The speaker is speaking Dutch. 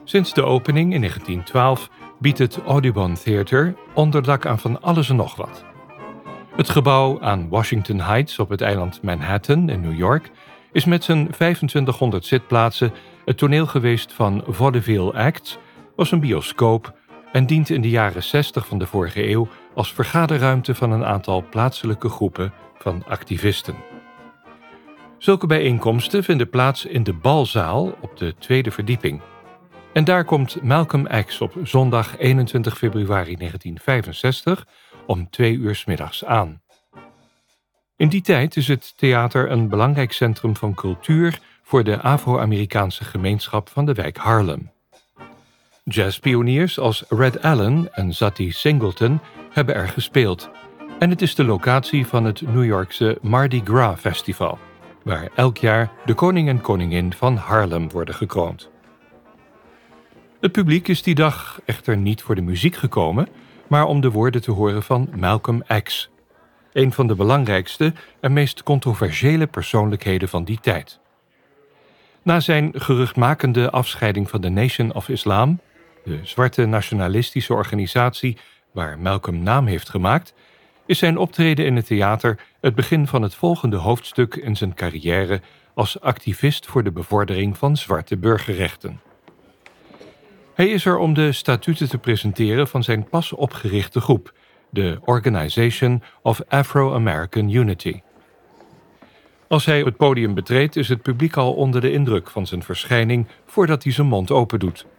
Sinds de opening in 1912 biedt het Audubon Theater onderdak aan van alles en nog wat. Het gebouw aan Washington Heights op het eiland Manhattan in New York is met zijn 2500 zitplaatsen het toneel geweest van vaudeville acts, was een bioscoop en dient in de jaren 60 van de vorige eeuw als vergaderruimte van een aantal plaatselijke groepen van activisten. Zulke bijeenkomsten vinden plaats in de balzaal op de tweede verdieping. En daar komt Malcolm X op zondag 21 februari 1965 om 2 uur 's middags aan. In die tijd is het theater een belangrijk centrum van cultuur voor de Afro-Amerikaanse gemeenschap van de wijk Harlem. Jazzpioniers als Red Allen en Zatty Singleton hebben er gespeeld. En het is de locatie van het New Yorkse Mardi Gras Festival, waar elk jaar de koning en koningin van Harlem worden gekroond. Het publiek is die dag echter niet voor de muziek gekomen, maar om de woorden te horen van Malcolm X, een van de belangrijkste en meest controversiële persoonlijkheden van die tijd. Na zijn geruchtmakende afscheiding van de Nation of Islam, de zwarte nationalistische organisatie waar Malcolm naam heeft gemaakt, is zijn optreden in het theater het begin van het volgende hoofdstuk in zijn carrière als activist voor de bevordering van zwarte burgerrechten. Hij is er om de statuten te presenteren van zijn pas opgerichte groep, de Organization of Afro-American Unity. Als hij het podium betreedt, is het publiek al onder de indruk van zijn verschijning voordat hij zijn mond opendoet.